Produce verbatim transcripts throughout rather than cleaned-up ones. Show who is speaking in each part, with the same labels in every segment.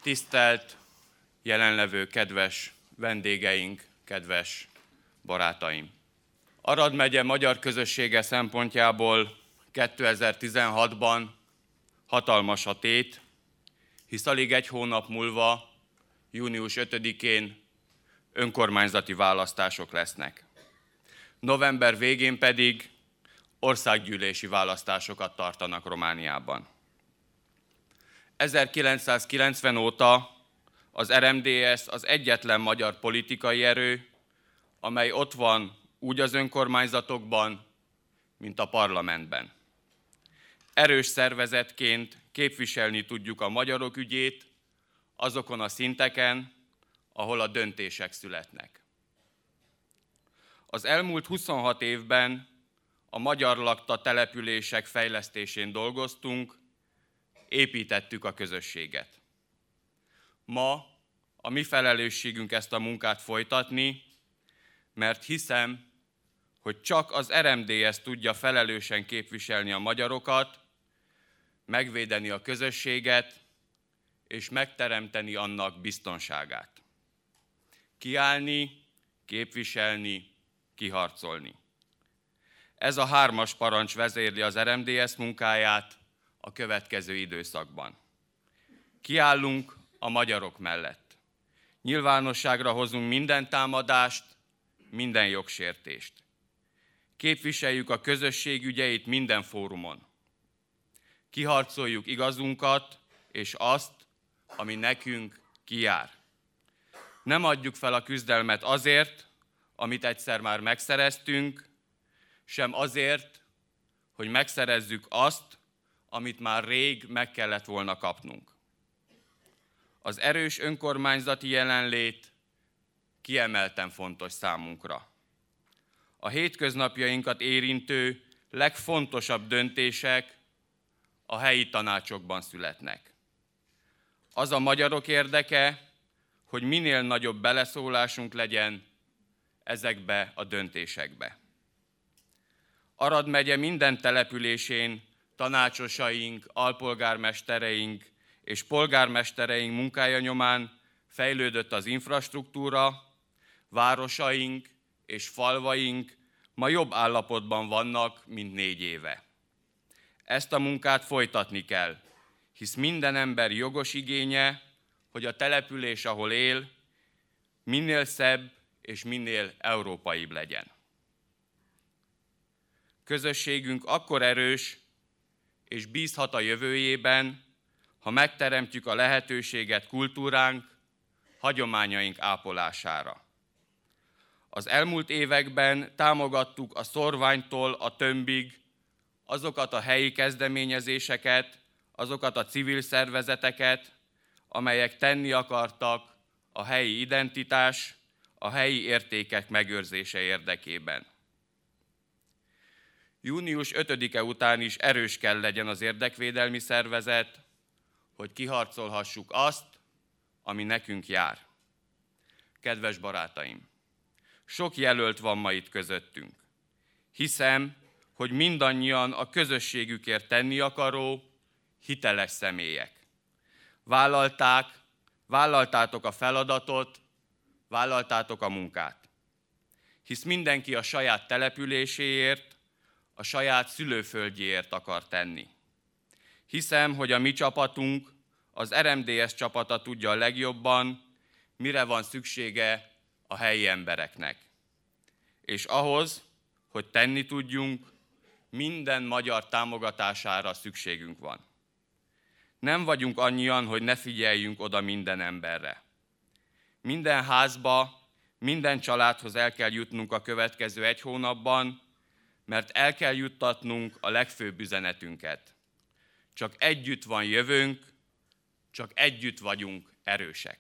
Speaker 1: Tisztelt jelenlevő kedves vendégeink, kedves barátaim! Arad megye magyar közössége szempontjából kétezer-tizenhatban hatalmas a tét, hisz alig egy hónap múlva, június ötödikén önkormányzati választások lesznek. November végén pedig országgyűlési választásokat tartanak Romániában. ezerkilencszázkilencven óta az er em dé es az egyetlen magyar politikai erő, amely ott van úgy az önkormányzatokban, mint a parlamentben. Erős szervezetként képviselni tudjuk a magyarok ügyét azokon a szinteken, ahol a döntések születnek. Az elmúlt huszonhat évben a magyar lakta települések fejlesztésén dolgoztunk, építettük a közösséget. Ma a mi felelősségünk ezt a munkát folytatni, mert hiszem, hogy csak az er em dé es tudja felelősen képviselni a magyarokat, megvédeni a közösséget és megteremteni annak biztonságát. Kiállni, képviselni, kiharcolni. Ez a hármas parancs vezérli az er em dé es munkáját a következő időszakban. Kiállunk a magyarok mellett. Nyilvánosságra hozunk minden támadást, minden jogsértést. Képviseljük a közösség ügyeit minden fórumon. Kiharcoljuk igazunkat és azt, ami nekünk kijár. Nem adjuk fel a küzdelmet azért, amit egyszer már megszereztünk, sem azért, hogy megszerezzük azt, amit már rég meg kellett volna kapnunk. Az erős önkormányzati jelenlét kiemelten fontos számunkra. A hétköznapjainkat érintő legfontosabb döntések a helyi tanácsokban születnek. Az a magyarok érdeke, hogy minél nagyobb beleszólásunk legyen ezekbe a döntésekbe. Arad megye minden településén tanácsosaink, alpolgármestereink és polgármestereink munkája nyomán fejlődött az infrastruktúra, városaink és falvaink ma jobb állapotban vannak, mint négy éve. Ezt a munkát folytatni kell, hisz minden ember jogos igénye, hogy a település, ahol él, minél szebb és minél európaibb legyen. Közösségünk akkor erős és bízhat a jövőjében, ha megteremtjük a lehetőséget kultúránk, hagyományaink ápolására. Az elmúlt években támogattuk a szorványtól a tömbig azokat a helyi kezdeményezéseket, azokat a civil szervezeteket, amelyek tenni akartak a helyi identitás, a helyi értékek megőrzése érdekében. június ötödike után is erős kell legyen az érdekvédelmi szervezet, hogy kiharcolhassuk azt, ami nekünk jár. Kedves barátaim, sok jelölt van ma itt közöttünk. Hiszem, hogy mindannyian a közösségükért tenni akaró, hiteles személyek. Vállalták, vállaltátok a feladatot, vállaltátok a munkát. Hisz mindenki a saját településéért, a saját szülőföldjéért akar tenni. Hiszem, hogy a mi csapatunk, az er em dé es csapata tudja a legjobban, mire van szüksége a helyi embereknek. És ahhoz, hogy tenni tudjunk, minden magyar támogatására szükségünk van. Nem vagyunk annyian, hogy ne figyeljünk oda minden emberre. Minden házba, minden családhoz el kell jutnunk a következő egy hónapban, mert el kell juttatnunk a legfőbb üzenetünket. Csak együtt van jövőnk, csak együtt vagyunk erősek.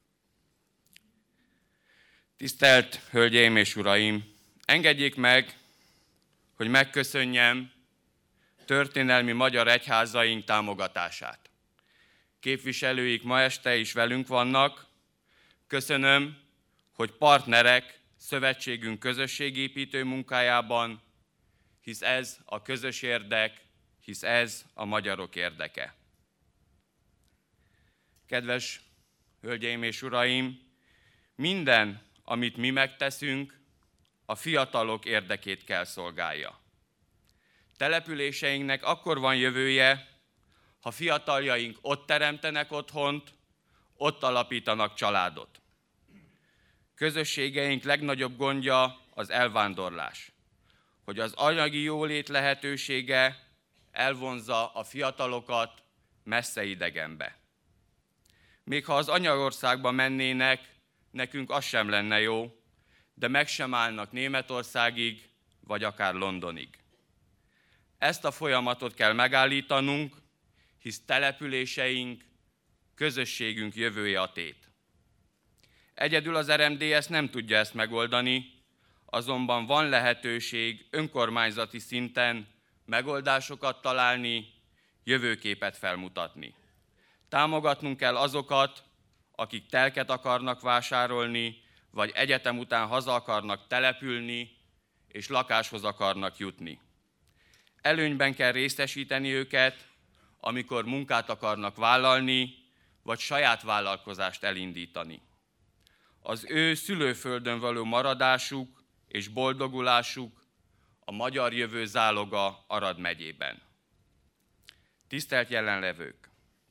Speaker 1: Tisztelt Hölgyeim és Uraim! Engedjék meg, hogy megköszönjem történelmi magyar egyházaink támogatását. Képviselőik ma este is velünk vannak. Köszönöm, hogy partnerek szövetségünk közösségépítő munkájában, hisz ez a közös érdek, hisz ez a magyarok érdeke. Kedves Hölgyeim és uraim, minden, amit mi megteszünk, a fiatalok érdekét kell szolgálja. Településeinknek akkor van jövője, ha fiataljaink ott teremtenek otthont, ott alapítanak családot. Közösségeink legnagyobb gondja az elvándorlás, hogy az anyagi jólét lehetősége elvonzza a fiatalokat messze idegenbe. Még ha az anyaországba mennének, nekünk az sem lenne jó, de meg sem állnak Németországig, vagy akár Londonig. Ezt a folyamatot kell megállítanunk, hisz településeink, közösségünk jövője a tét. Egyedül az er em dé es nem tudja ezt megoldani, azonban van lehetőség önkormányzati szinten megoldásokat találni, jövőképet felmutatni. Támogatnunk kell azokat, akik telket akarnak vásárolni, vagy egyetem után haza akarnak települni, és lakáshoz akarnak jutni. Előnyben kell részesíteni őket, amikor munkát akarnak vállalni, vagy saját vállalkozást elindítani. Az ő szülőföldön való maradásuk és boldogulásuk a magyar jövő záloga Arad megyében. Tisztelt jelenlevők!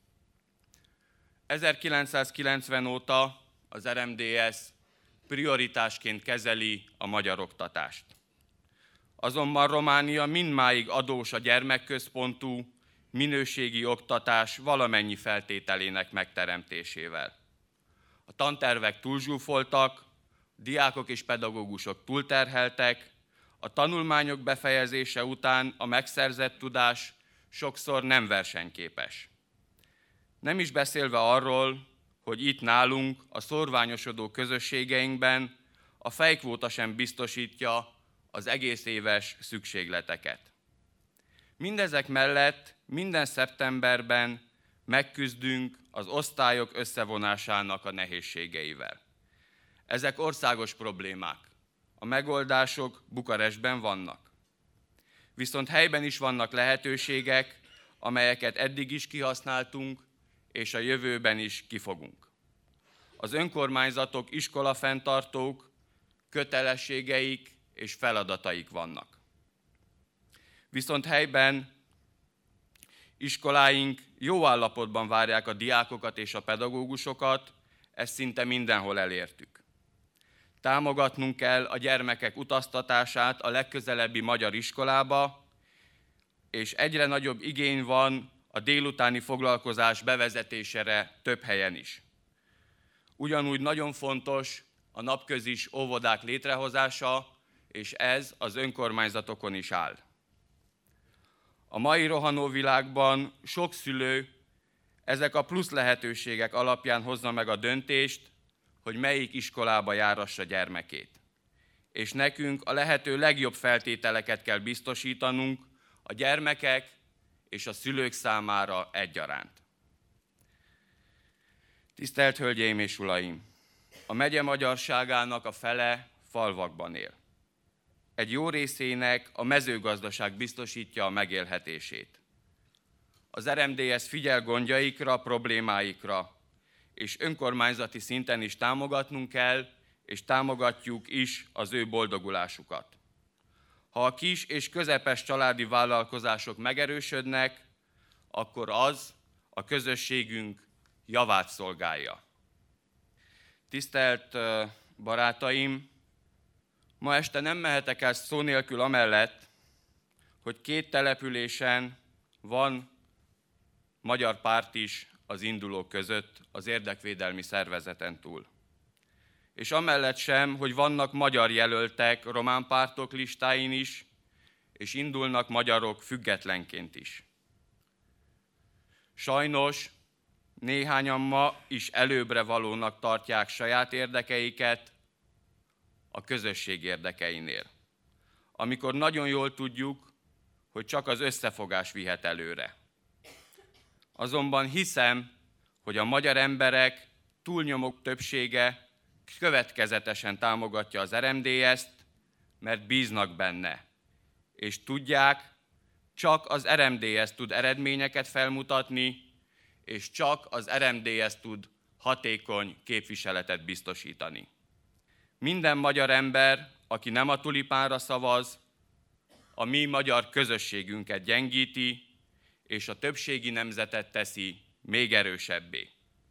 Speaker 1: ezerkilencszázkilencven óta az er em dé es prioritásként kezeli a magyar oktatást. Azonban Románia mindmáig adós a gyermekközpontú, minőségi oktatás valamennyi feltételének megteremtésével. A tantervek túlzsúfoltak, diákok és pedagógusok túlterheltek, a tanulmányok befejezése után a megszerzett tudás sokszor nem versenyképes. Nem is beszélve arról, hogy itt nálunk, a szórványosodó közösségeinkben a fejkvóta sem biztosítja az egész éves szükségleteket. Mindezek mellett minden szeptemberben megküzdünk az osztályok összevonásának a nehézségeivel. Ezek országos problémák. A megoldások Bukarestben vannak. Viszont helyben is vannak lehetőségek, amelyeket eddig is kihasználtunk, és a jövőben is kifogunk. Az önkormányzatok, iskolafenntartók, kötelességeik és feladataik vannak. Viszont helyben iskoláink jó állapotban várják a diákokat és a pedagógusokat, ezt szinte mindenhol elértük. Támogatnunk kell a gyermekek utaztatását a legközelebbi magyar iskolába, és egyre nagyobb igény van a délutáni foglalkozás bevezetésére több helyen is. Ugyanúgy nagyon fontos a napközis óvodák létrehozása, és ez az önkormányzatokon is áll. A mai rohanó világban sok szülő ezek a plusz lehetőségek alapján hozza meg a döntést, hogy melyik iskolába járassa gyermekét. És nekünk a lehető legjobb feltételeket kell biztosítanunk a gyermekek és a szülők számára egyaránt. Tisztelt Hölgyeim és Uraim! A megye magyarságának a fele falvakban él. Egy jó részének a mezőgazdaság biztosítja a megélhetését. Az er em dé es figyel gondjaikra, problémáikra, és önkormányzati szinten is támogatnunk kell, és támogatjuk is az ő boldogulásukat. Ha a kis és közepes családi vállalkozások megerősödnek, akkor az a közösségünk javát szolgálja. Tisztelt barátaim, ma este nem mehetek el szó nélkül amellett, hogy két településen van magyar párt is az indulók között, az érdekvédelmi szervezeten túl. És amellett sem, hogy vannak magyar jelöltek román pártok listáin is, és indulnak magyarok függetlenként is. Sajnos néhányan ma is előbbre valónak tartják saját érdekeiket a közösség érdekeinél, amikor nagyon jól tudjuk, hogy csak az összefogás vihet előre. Azonban hiszem, hogy a magyar emberek túlnyomó többsége következetesen támogatja az er em dé est, mert bíznak benne, és tudják, csak az er em dé es tud eredményeket felmutatni, és csak az er em dé es tud hatékony képviseletet biztosítani. Minden magyar ember, aki nem a tulipánra szavaz, a mi magyar közösségünket gyengíti, és a többségi nemzetet teszi még erősebbé.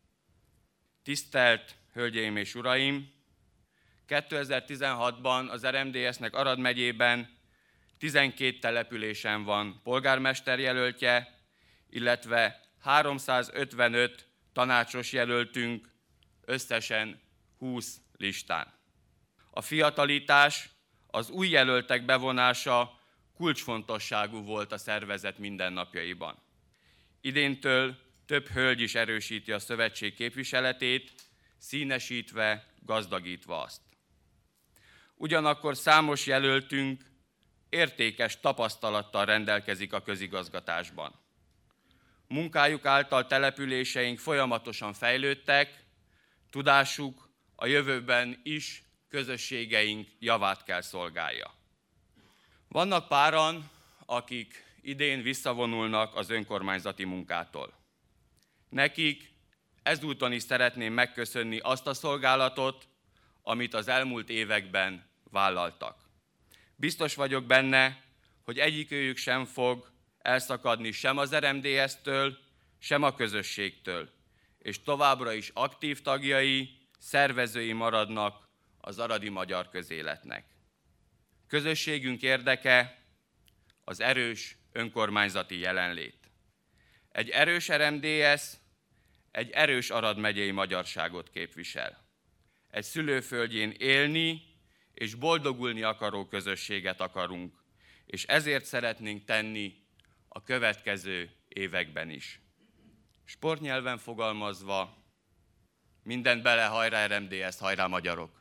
Speaker 1: Tisztelt Hölgyeim és Uraim! kétezer-tizenhatban az er em dé es-nek Arad megyében tizenkét településen van polgármester jelöltje, illetve háromszázötvenöt tanácsos jelöltünk, összesen húsz listán. A fiatalítás, az új jelöltek bevonása kulcsfontosságú volt a szervezet mindennapjaiban. Idéntől több hölgy is erősíti a szövetség képviseletét, színesítve, gazdagítva azt. Ugyanakkor számos jelöltünk értékes tapasztalattal rendelkezik a közigazgatásban. Munkájuk által településeink folyamatosan fejlődtek, tudásuk a jövőben is közösségeink javát kell szolgálja. Vannak páran, akik idén visszavonulnak az önkormányzati munkától. Nekik ezúton is szeretném megköszönni azt a szolgálatot, amit az elmúlt években vállaltak. Biztos vagyok benne, hogy egyikőjük sem fog elszakadni sem az er em dé es-től, sem a közösségtől, és továbbra is aktív tagjai, szervezői maradnak az aradi magyar közéletnek. Közösségünk érdeke az erős önkormányzati jelenlét. Egy erős er em dé es egy erős Arad megyei magyarságot képvisel. Egy szülőföldjén élni és boldogulni akaró közösséget akarunk, és ezért szeretnénk tenni a következő években is. Sportnyelven fogalmazva, mindent bele, hajrá er em dé es, hajrá magyarok!